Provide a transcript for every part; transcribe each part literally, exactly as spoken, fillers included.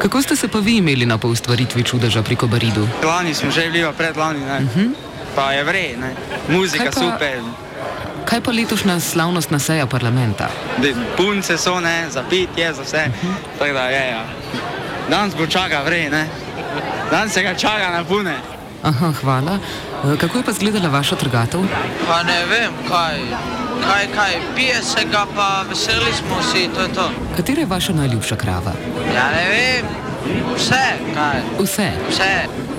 Kako ste se pa vi imeli na poustvaritvi čudeža pri Kobaridu? Lani smo že bili, pred lani, ne. Uh-huh. Pa je vrej, ne. Muzika pa, super. Kaj pa letošnja slavnostna seja parlamenta? De, punce so, ne, za pitje, za vse. Uh-huh. Tako da je, ja. Danes bo čaka vrej, ne. Danes se ga čaka na pune. Aha, hvala. Kako je pa izgledala vaša trgatev? Pa ne vem, kaj, kaj, kaj, pije se ga, pa veseli smo vsi, to je to. Katera je vaša najljubša krava? Ja ne vem, vse, kaj. Vse? Vse.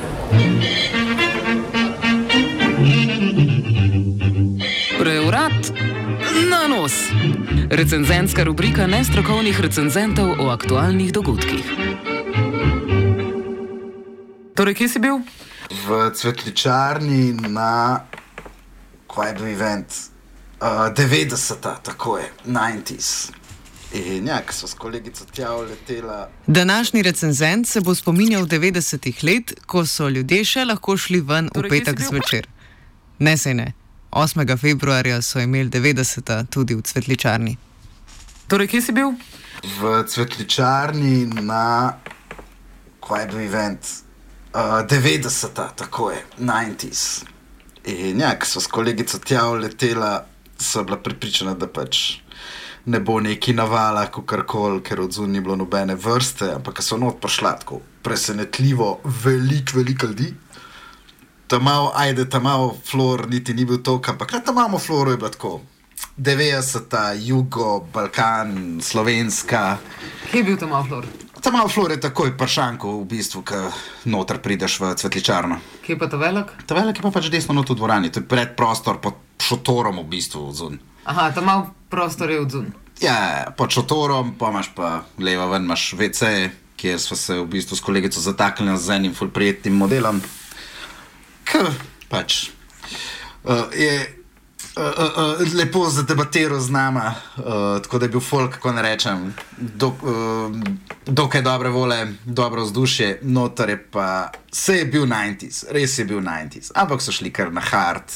Preurat na nos. Recenzentska rubrika nestrokovnih recenzentov o aktualnih dogodkih. Torej, kje si bil? V Cvetličarni na, kaj je bil event, uh, devetdeseta, tako je, devetdeset. In ja, ko so s kolegico tja uletela. Današnji recenzent se bo spominjal devetdesetih let, ko so ljudje še lahko šli ven torej, v petek zvečer. Ne, sej ne. osmega februarja so imeli devetdeseta tudi v Cvetličarni. Torej, kje si bil? V Cvetličarni na, kaj je bil event, Uh, devetdeseta, tako je, devetdeset. In ja, ko so s kolegico tja uletela, so bila pripričana, da pač ne bo neki navala, kakorkoli, ker od zunaj ni bilo nobene vrste, ampak so not prišla tako presenetljivo velik, velik ljudi. Ta malo, ajde, ta malo flor niti ni bil toliko, ampak ta malo floru je bila tako devetdeseta, Jugo, Balkan, Slovenska. Kje je bil ta malo flor? Ta malo flor je takoj pršanko v bistvu, ko noter prideš v Cvetličarno. Kje pa ta velik? Ta velik je pa pač desno not v dvorani, to je predprostor pod šotorom v bistvu odzun. Aha, ta malo prostor je odzun. Ja, pod šotorom, pa imaš pa leva ven, imaš ve ce, kjer smo se v bistvu s kolegico zataknili z enim ful prijetnim modelom. K, pač, uh, je uh, uh, uh, lepo zadebatiral z nama, uh, tako da je bil folk, kako ne rečem, do, uh, dokaj dobre vole, dobro vzdušje, noter je pa, se je bil devetdeset, res je bil devetdeset, ampak so šli kar na hard,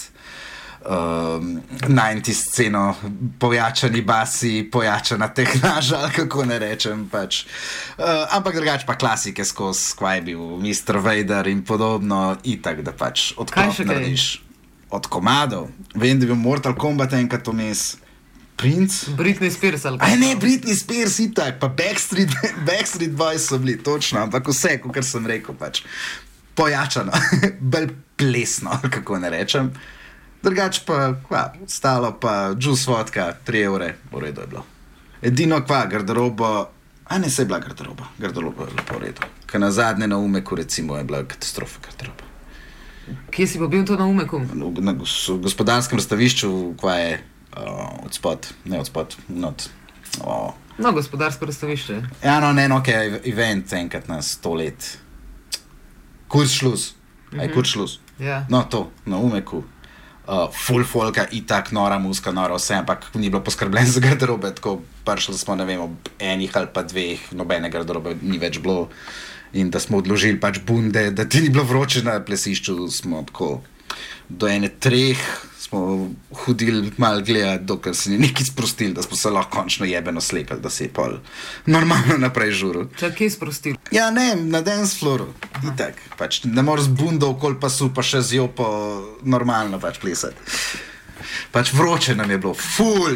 um, devetdeset sceno, pojačani basi, pojačana tehnaža, kako ne rečem, pač. Uh, ampak drugače pa klasike skozi, kva je bil mister Vader in podobno, itak, da pač odklop narediš. Od komadov. Vem, da je bil Mortal Kombat enkrat vmes. Prince? Britney Spears ali kaj? Aj ne, Britney Spears itak, pa Backstreet, Backstreet Boys so bili, točno, ampak vse, kar sem rekel, pač pojačano, bolj plesno, kako ne rečem. Drugač pa, kva, stalo pa juice vodka, tri evre, v redu je bilo. Edino kva, garderobo, a ne se je bila garderoba, garderoba je bilo po redu. Ker na zadnje na Umeku recimo je bila katastrofa garderoba. Kje si pa bil to na Umeku? Na gospodarskem razstavišču, kva je uh, od spod, ne od spod, not. Oh. No, gospodarsko razstavišče. Ja, no, ne, no, kaj je event enkrat na sto let. Kurzschluss, aj mm-hmm. Kurzschluss. Ja. No, to, na Umeku. Uh, full folka, itak, nora muska, nora vse, ampak ni bilo poskrbljen za garderobe, tako prišli smo, ne vem, ob enih ali pa dveh, nobene garderobe ni več bilo. In da smo odložili pač bunde, da ti ni bilo vroče na plesišču, smo tako do ene treh smo hodili malo gledati, dokler se ni nekaj sprostili, da smo se lahko končno jebeno slepili, da se je pol normalno naprej žuril. Čak, kje sprostili? Ja, ne, na dance flooru, itak, pač ne moreš z bundo okoli pasu, pa še z jopo normalno pač plesati. Pač vroče nam je bilo, ful!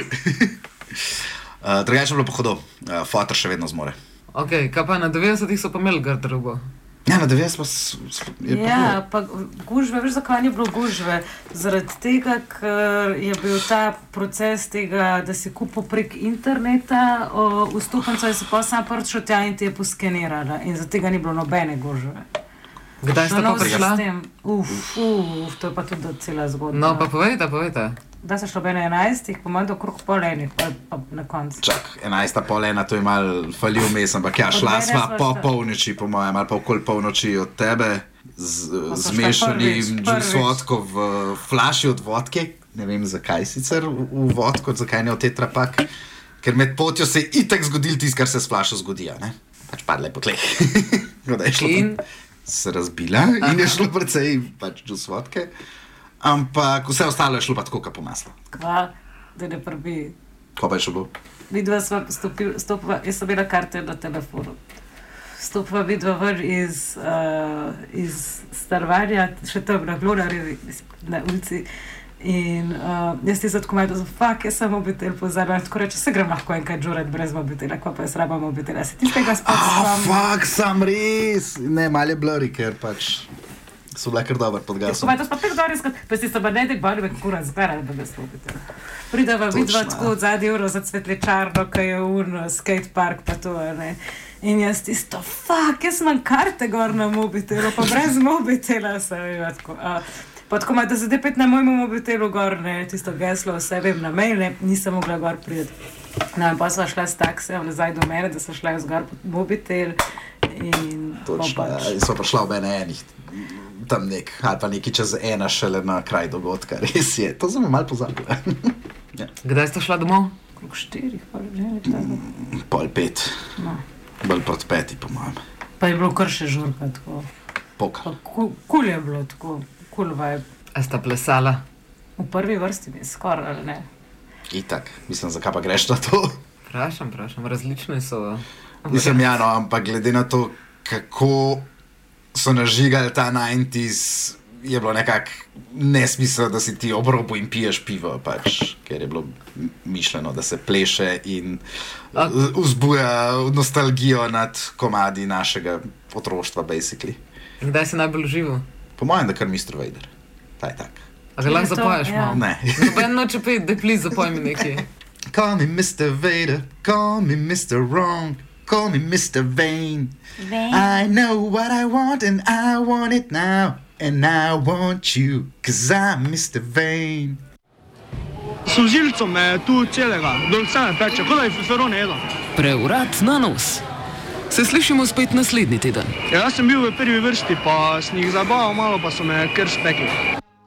uh, Drugače je bilo pohodo, uh, fotor še vedno zmore. Ok, kaj pa na devetdesetih so pa imeli garderobo? Ja, na devetdeset pa je ja, pa gužve, veš zakaj ni bilo gužve? Zaradi tega, ker je bil ta proces tega, da si kupil prek interneta vstupnico in si pa sam prišel tja in ti je poskenirala in zato tega ni bilo nobene gužve. Kdaj ste pa prišla? Uf, uf, to je pa tudi cela zgodba. No, pa povejte, povejte. Da se šlo bene enajstih, po manj do okrog pol enih, pa, pa na koncu. Čak, enajsta pol ena, to je mal falil mes, ampak ja, šla sva po polnoči, po mojem, ali pa okoli polnoči od tebe, z, zmešanim juice vodko v flaši od vodke, ne vem zakaj sicer v vodko, zakaj ne v tetrapak, ker med potjo se je itak zgodil tist, kar se s flašo zgodi, ne? Pač padle po tleh. In? Se razbila in je šlo precej pač juice vodke. Ampak vse ostalo je šlo pa tako, kot po maslu. Kva, da ne prbi. Ko pa je šlo? Vidva sva stopila, jaz sem bila karte na telefonu. stopa vidva ven iz, uh, iz Starvarja, še tam na Glorarjevi na ulici. In uh, jaz ti zato komaj dozo, fak, jaz sem mobitel pozabila, tako reče, se grem lahko enkrat žuret brez mobitela, kva pa jaz rabam mobitela, se ti tega spod Ah, spomnim. fak, sam res. Ne, malo je blurry, ker pač so bile kar dober pod gasom. Komaj to spet tako dobro izkrat, pa si sta banetek bali me kura zbera, da bez mobitela. Prideva vidva Točno. tako od zadnji uro za cvetličarno, kaj je un, skatepark pa to, ne. In jaz tisto, fak, jaz imam karte gor na mobitelu, pa brez mobitela sem bila tako. Uh, pa tako ima, da zdaj pet na mojemu mobitelu gor, ne, tisto geslo, vse vem na mail, ne, nisem mogla gor priti. No, in pa sva šla s taksijem nazaj do mene, da sva šla jaz gor pod mobitel in Točno, pa pač. ja, in so prišla ob ene enih, tam nek, ali pa neki čez ena šele na kraj dogodka, res je, to sem malo pozabila. Ja. Kdaj ste šla domov? Krog štirih, pa že ne, tako. Pol pet, No. bolj proti peti, po mojem. Pa je bilo kar še žurka, tako. Pokal. Pa kul cool je bilo, tako, kul cool vibe. A sta plesala? V prvi vrsti mi je skoraj, ali ne? Itak, mislim, zakaj pa greš na to? Vprašam, vprašam, različne so. Mislim, ja, no, ampak glede na to, kako so nažigali ta devetdesetih, je bilo nekako nesmisel, da si ti ob robu in piješ pivo, pač, ker je bilo mišljeno, da se pleše in A- vzbuja nostalgijo nad komadi našega otroštva, basically. Kdaj si najbolj užival? Po mojem, da kar mister Vader. Ta je tak. A ga lahko Je to, zapoješ ja. malo? Ne. Noben noče pet, da pli zapoj mi nekaj. Call me mister Vader, call me mister Wrong, call me mister Vain. I know what I want and I want it now. And I want you, cause I'm mister Vain. Solzilcem me je tu celega, dol vse me peče, kot da je feferone jedel. Preurat na nos. Se slišimo spet naslednji teden. Ja, jaz sem bil v prvi vrsti, pa sem jih zabaval malo, pa so me kar spekli.